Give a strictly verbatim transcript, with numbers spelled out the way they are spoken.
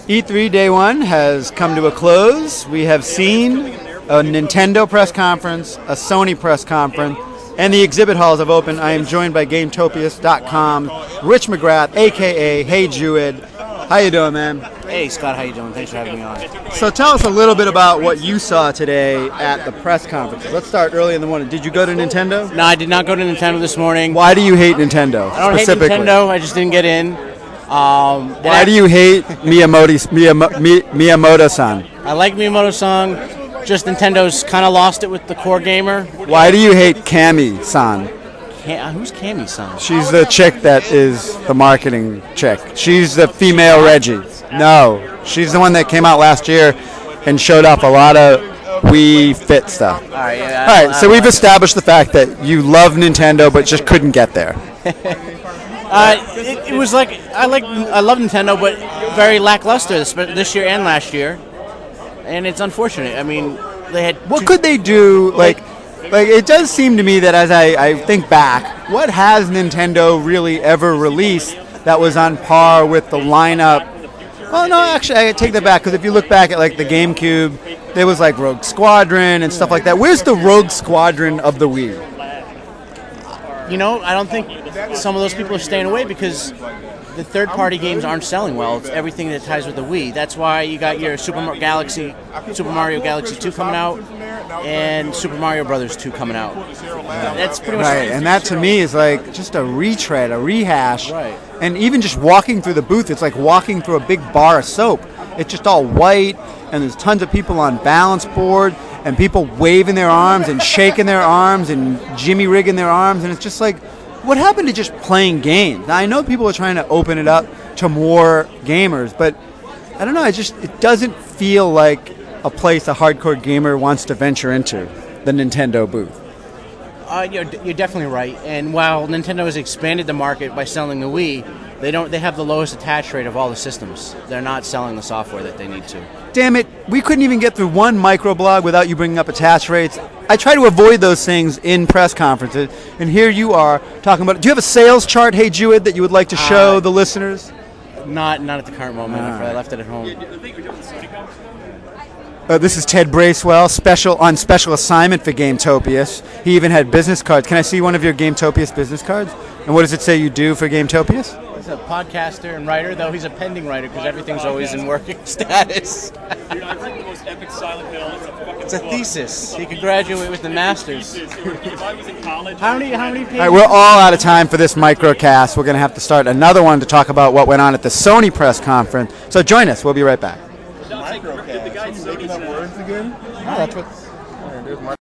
E three Day one has come to a close. We have seen a Nintendo press conference, a Sony press conference, and the exhibit halls have opened. I am joined by GameTopias dot com, Rich McGrath, a k a. Hey Jewid. How you doing, man? Hey, Scott. How you doing? Thanks for having me on. So tell us a little bit about what you saw today at the press conference. Let's start early in the morning. Did you go to Nintendo? No, I did not go to Nintendo this morning. Why do you hate Nintendo I don't hate specifically? Nintendo. I just didn't get in. Um, Why I, do you hate Miyamoto, Miyamo, Mi- Miyamoto-san? I like Miyamoto-san. Just Nintendo's kind of lost it with the core gamer. Why do you hate Cammy-san? Cam, who's Cammy-san? She's the chick that is the marketing chick. She's the female Reggie. No, she's the one that came out last year and showed off a lot of Wii Fit stuff. All right, yeah, All right, so we've established the fact that you love Nintendo but just couldn't get there. Uh, it, it was like I like I love Nintendo, but very lackluster this, this year and last year, and it's unfortunate. I mean, they had. What two, could they do? Like, like it does seem to me that as I, I think back, what has Nintendo really ever released that was on par with the lineup? Well, no, actually, I take that back because if you look back at like the GameCube, there was like Rogue Squadron and stuff like that. Where's the Rogue Squadron of the Wii? You know, I don't think some of those people are staying away because the third-party games aren't selling well. It's everything that ties with the Wii. That's why you got your Super Mario Galaxy, Super Mario Galaxy two coming out, and Super Mario Brothers two coming out. That's pretty much right. And that to me is like just a retread, a rehash. Right. And even just walking through the booth, it's like walking through a big bar of soap. It's just all white, and there's tons of people on balance board, and people waving their arms and shaking their arms and jimmy rigging their arms, and it's just like, what happened to just playing games? Now, I know people are trying to open it up to more gamers, but I don't know, it just it doesn't feel like a place a hardcore gamer wants to venture into, the Nintendo booth. Uh, you're, you're definitely right. And while Nintendo has expanded the market by selling the Wii, they don't. They have the lowest attach rate of all the systems. They're not selling the software that they need to. Damn it, we couldn't even get through one microblog without you bringing up attach rates. I try to avoid those things in press conferences, and here you are talking about it. Do you have a sales chart, Hey Jewid, that you would like to show uh, the listeners? Not not at the current moment. Right. I left it at home. Uh, this is Ted Bracewell, special on special assignment for GameTopias. He even had business cards. Can I see one of your GameTopias business cards? And what does it say you do for GameTopias? He's a podcaster and writer, though he's a pending writer because everything's always in working status. Dude, I wrote the most epic Silent Hill. It's a fucking It's a book. thesis. He could graduate with the masters. If I was in college, How many? How many pages? All right, we're all out of time for this microcast. We're going to have to start another one to talk about what went on at the Sony press conference. So join us. We'll be right back. Microcast. Are you making up words again? No, that's what.